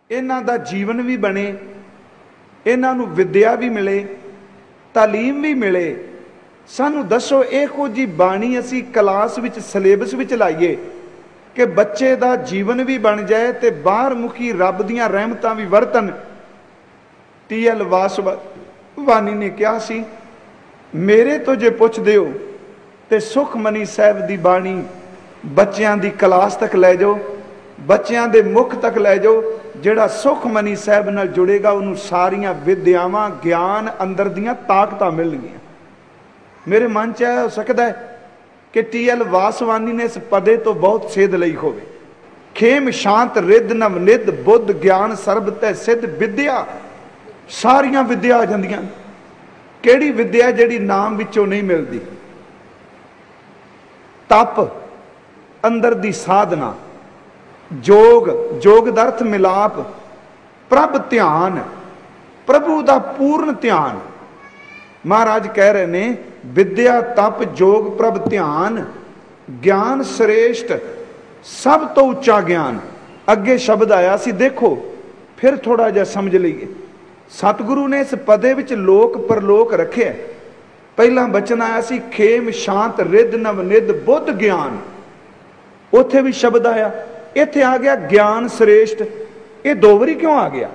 इन्हां दा जीवन भी बने, इन्हां नूं विद्या भी मिले, तालीम भी मिले। सानू दसो इहो जी बाणी असी क्लास विच सिलेबस विच लाइए कि बच्चे दा जीवन भी बन जाए ते बाहर मुखी रब दियां रहमतां भी वरतन। टी.एल. वासवानी ने कहा सी, मेरे तो जे पुछदे हो ते सुखमनी साहब दी बाणी बच्चों की क्लास तक लै जाओ, बच्चों के मुख तक लै जाओ। जिहड़ा सुखमनी साहब नाल जुड़ेगा उन्होंने सारियां विद्यावां ज्ञान अंदर दियां ताकतां मिलणगियां। मेरे मन च हो सकता है कि टी.एल. वासवानी ने इस पदे तो बहुत सेध लई होवे। खेम शांत रिद नवनिध बुद्ध ज्ञान सरब तै सिद्ध विद्या, सारियां विद्या आ जांदियां। किहड़ी विद्या जिहड़ी नाम विचों नहीं मिलती? तप, अंदर दी साधना, जोग, जोग दा अर्थ मिलाप, प्रभ ध्यान, प्रभु दा पूर्ण ध्यान। महाराज कह रहे ने विद्या तप जोग प्रभ ध्यान, ज्ञान श्रेष्ठ सब तो उच्चा ज्ञान। अगे शब्द आया सी, देखो फिर थोड़ा जिहा समझ लीए। सतगुरु ने इस पदे विच लोक परलोक रखे। पहला बचन आया सी खेम शांत रिद नवनिध बुद्ध ज्ञान, उत्थे भी शब्द आया। इत्थे आ गया ज्ञान श्रेष्ठ। ये दो बारी क्यों आ गया?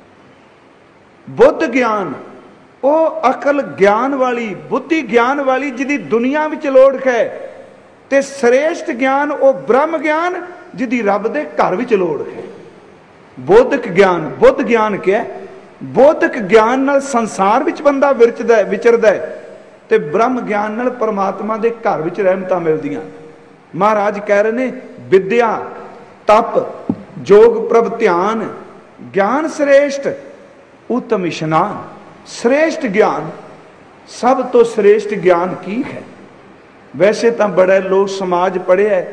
बुद्ध ज्ञान वो अकल ज्ञान वाली, बुद्धि ज्ञान वाली जिहदी दुनिया विच लोड़ है, ते श्रेष्ठ ज्ञान वो ब्रह्म ज्ञान जिहदी रब दे घर विच लोड़ है। बौद्धिक ज्ञान, बुद्ध ज्ञान क्या है? बौद्धिक ज्ञान नाल संसार विच बंदा विचरदा है ते ब्रह्म ज्ञान नाल परमात्मा दे घर विच रहमतां मिलदियां। महाराज कह रहे ने विद्या तप जोग प्रभ ध्यान, ज्ञान श्रेष्ठ उत्तम इशनान। श्रेष्ठ ज्ञान, सब तो श्रेष्ठ ज्ञान की है? वैसे तो बड़े लोग समाज पढ़े है,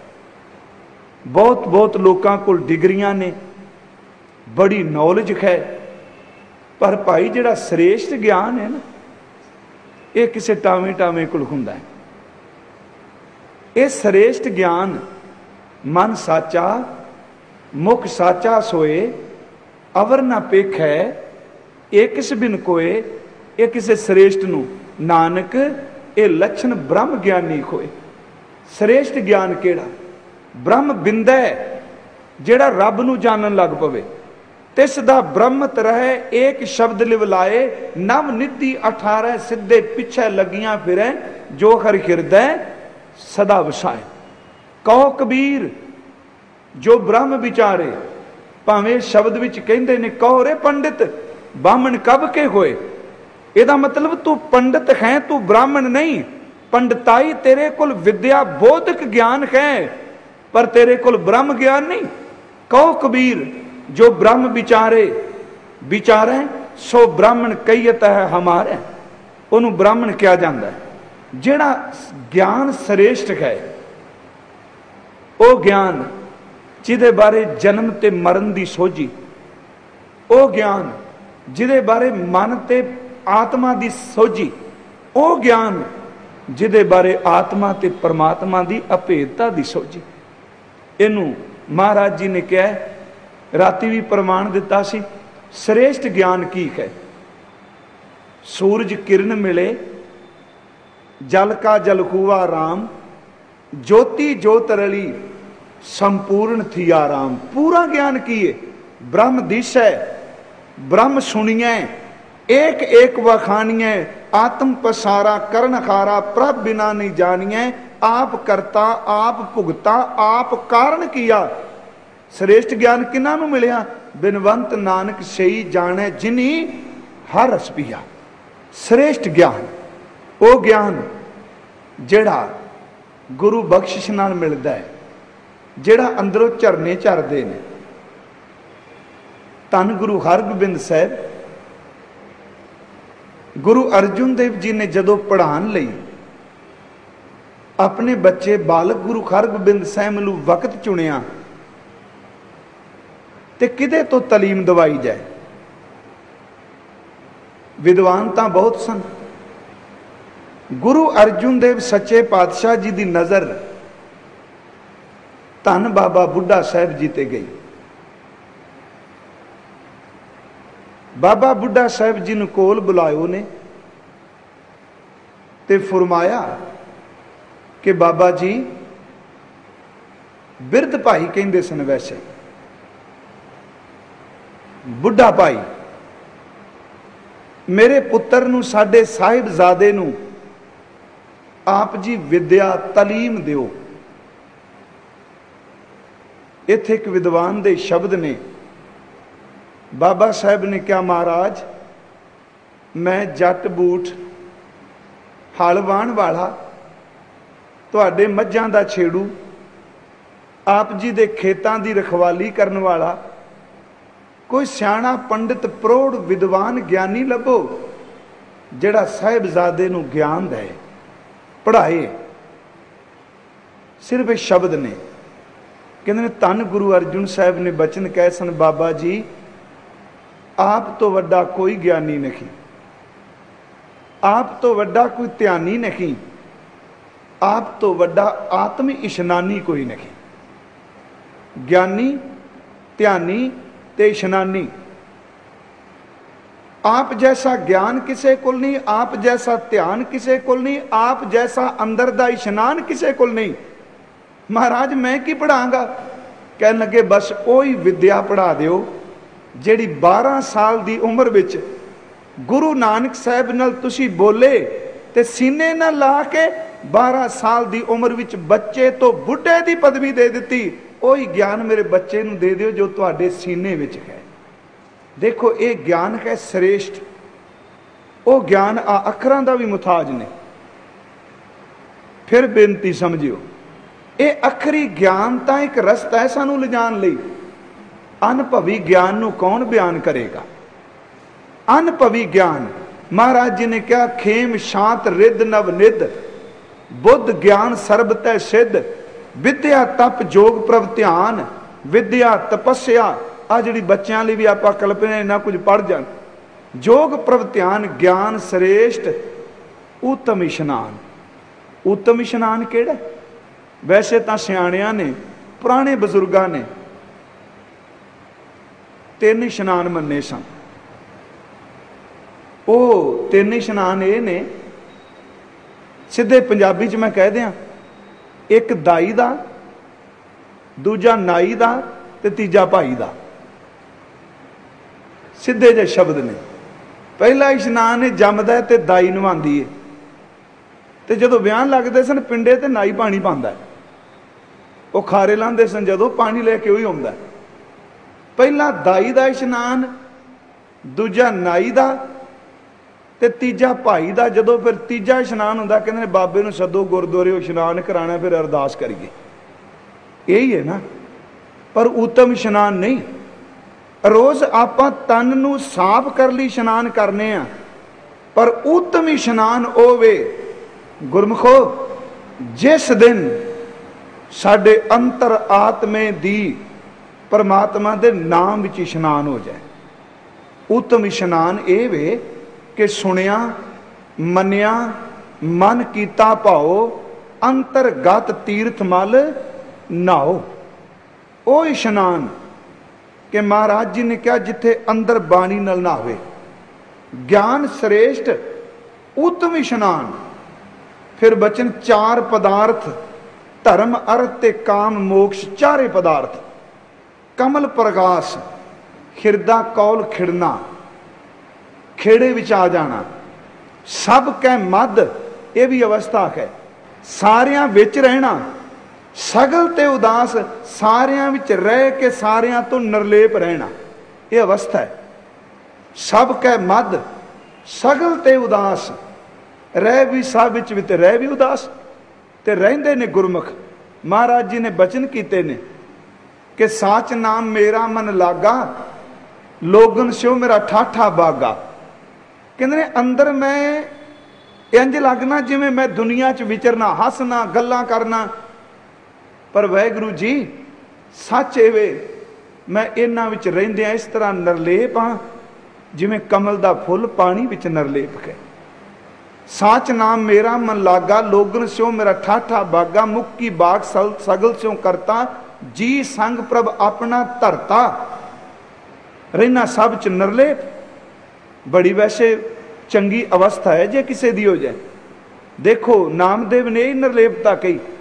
बहुत बहुत लोगों को डिग्रियां ने, बड़ी नॉलेज है, पर भाई जिहड़ा श्रेष्ठ ज्ञान है ना, ये किसी टावे टावे कोल हुंदा है। ये श्रेष्ठ ज्ञान मन साचा मुख साचा सोए, अवर ना पेख है ये किस बिन कोए। ये किसी श्रेष्ठ नूं नानक ये लक्षण ब्रह्म ज्ञानी खोए। श्रेष्ठ ज्ञान केड़ा? ब्रह्म बिंदा है जेड़ा रब नूं जानन लग पवे। तिस दा ब्रह्मत रहे एक शब्द लिवलाए, नव निधि 18 सिद्धे पिछे लगियां फिरे, जो हर हिरदय सदा वसाए। कहो कबीर जो ब्रह्म विचारे। भावें शब्द विच कहंदे ने कहो रे पंडित ब्राह्मण कब के होए। ਇਹਦਾ मतलब तू पंडित है, तू ब्राह्मण नहीं। पंडिताई तेरे कुल विद्या बौद्धिक ज्ञान है, पर तेरे कुल ब्रह्म ज्ञान नहीं। कहो कबीर जो ब्रह्म विचारे, विचारे सो ब्राह्मण कहियत है हमारे। उन्होंने ब्राह्मण क्या जाता है? जिहड़ा ज्ञान श्रेष्ठ है वो ज्ञान जिहदे बारे जन्म ते मरण दी सोझी, वो ज्ञान जिहदे बारे मन ते आत्मा दी सोझी, वो ज्ञान जिहदे बारे आत्मा ते परमात्मा दी अभेदता दी सोझी। इनू महाराज जी ने कहा, राती भी प्रमाण दिता सी, श्रेष्ठ ज्ञान की है? सूरज किरण मिले, जल का जल हुआ राम, ज्योति ज्योत रली संपूर्ण थी आराम। पूरा ज्ञान की है? ब्रह्म दिशै ब्रह्म सुनिए, एक एक वखानिए, आत्म पसारा करण खारा, प्रभ बिना नहीं जानिए, आप करता आप भुगता आप कारण किया। श्रेष्ठ ज्ञान किन्हां नूं मिलिया? बिनवंत नानक सही जाने जिनी हर रस पिया। श्रेष्ठ ज्ञान वो ज्ञान जिहड़ा गुरु बख्शिश नाल मिलदा है, जिहड़ा अंदरों झरने झरदे ने। धन गुरु हरगोबिंद साहब, गुरु अर्जुन देव जी ने जदों पढ़ाने लई अपने बच्चे बालक गुरु हरगोबिंद साहब नूं वक्त चुनिया ते किदे तो तलीम दवाई जाए। विद्वान तां बहुत सन। गुरु अर्जुन देव सच्चे पातशाह जी की नज़र धन बाबा बुढ़ा साहब जी ते गई। बाबा बुढ़ा साहब जी नूं कोल बुलायो ने ते फरमाया कि बाबा जी, बिरध भाई कहंदे सन, वैसे बुढ़ा भाई, मेरे पुत्र नूं साडे साहिबजादे नूं आप जी विद्या तलीम दिओ। इत्थे एक विद्वान दे शब्द ने। बाबा साहब ने कहा, महाराज मैं जट बूट हल वाहण वाला, तुहाडे मझां दा छेड़ू, आप जी दे खेतां दी रखवाली करन वाला, कोई सियाणा पंडित प्रौढ़ विद्वान ज्ञानी लभो जिहड़ा साहिबजादे नूं ज्ञान दे, पढ़ाए। सिर्फ ये शब्द ने। कहते ने धन गुरु अर्जुन साहब ने बचन कहे सन, बाबा जी आप तो वड्डा कोई ज्ञानी नहीं, आप तो वड्डा कोई ध्यानी नहीं, आप तो वड्डा आत्म इशनानी कोई नहीं। ज्ञानी, ध्यानी ते इशनानी, आप जैसा ज्ञान किसे कोल नहीं, आप जैसा ध्यान किसे कोल नहीं, आप जैसा अंदर दा इशनान किसे कोल नहीं। महाराज मैं की पढ़ांगा? कहन लगे बस ओही विद्या पढ़ा दिओ जिहड़ी 12 साल दी उम्र विच गुरु नानक साहब नाल तुसी बोले ते सीने नाल ला के 12 साल दी उम्र विच बच्चे तो बुढ़े दी पदवी दे दिती। ओही ज्ञान मेरे बच्चे नूं दे दिओ जो तुहाडे सीने विच है। देखो ये ज्ञान है श्रेष्ठ। वो ज्ञान आ अखरां दा भी मुताज ने। फिर बेनती समझियो, ये अखरी ज्ञान तां एक रस्ता है सानू लिजाण लई। अनुभवी ज्ञान नूं कौन बयान करेगा? अनुभवी ज्ञान, महाराज जी ने कहा, खेम शांत रिद नव निद, बुद्ध ज्ञान सर्ब तै सिद्ध, विद्या तप जोग प्रभ ध्यान, विद्या तपस्या। आ जिहड़ी बच्चों लिए भी आप कल्पना इन्ना कुछ पढ़ जान। जोग प्रभ ध्यान, ज्ञान श्रेष्ठ, उत्तम इशनान। उत्तम इशनान केड़ा? वैसे तो सियाणियां ने, पुराने बजुर्गों ने 3 इशनान मन्ने सन। वो 3 इशनान ये ने, सीधे पंजाबी च मैं कह दियां, एक दाई दा, दूजा नाई दा ते तीजा भाई दा। सीधे जे शब्द ने। पहला इशनान है जमदा ते दाई नवांदी है, ते जदों ब्याह लगदे सन पिंडे ते नाई पानी पांदा है। वो खारे लांदे सन जदों पानी लेके वही आउंदा है। पहला दाई दा इशनान, दूजा नाई दा ते तीजा भाई दा। जदों फिर तीजा इशनान हुंदा कहंदे बाबे नूं सदो गुरद्वारे इशनान कराना, फिर अरदास करिए। यही है ना। पर उत्तम इशनान नहीं। रोज आप तन नूं साफ कर ली इशनान करने आ, पर उत्तम इशनान होवे गुरमुखो जिस दिन साडे अंतर आत्मे दी परमात्मा दे नाम विच इशनान हो जाए। उत्तम इशनान ये वे कि सुनिया मनिया मन कीता भाओ, अंतरगत तीर्थ मल नहाओ। ओ इशनान कि महाराज जी ने कहा जिथे अंदर बाणी नल नहावे। ज्ञान श्रेष्ठ, उत्तम इशनान। फिर बचन 4 पदार्थ, धर्म अर्थ ते काम मोक्ष, 4 पदार्थ। कमल प्रकाश, खिरदा कौल खिड़ना, खेड़े विच आ जाना। सब कै मद, ये भी अवस्था है। सारियां विच रहना, सगल ते उदास, सारियां विच रह के सारियां तो निर्लेप रहना, ये अवस्था है। सब कै मद, सगल ते उदास, रह भी सब विच भी ते रह भी उदास। ते रहिंदे ने गुरमुख। महाराज जी ने बचन कीते ने कि साच नाम मेरा मन लागा, लोगन स्यो मेरा ठाठा बागा। कहंदे ने अंदर मैं इंज लगना जिवें मैं दुनिया च विचरना, हसना, गल्लां करना, पर वाहिगुरू जी सच एवे मैं इन्हां विच रहिंदिआं इस तरह निर्लेप हाँ जिवें कमल दा फुल पानी विच निर्लेप है। साच नाम मेरा मन लागा, लोगन स्यों मेरा ठाठा बागा, मुक्की बाग सगल स्यों करता, जी संग प्रभ अपना धरता। रहना सब च निर्लेप। बड़ी वैसे चंगी अवस्था है जे किसी दी हो जाए। देखो नामदेव ने ही निर्लेपता कही,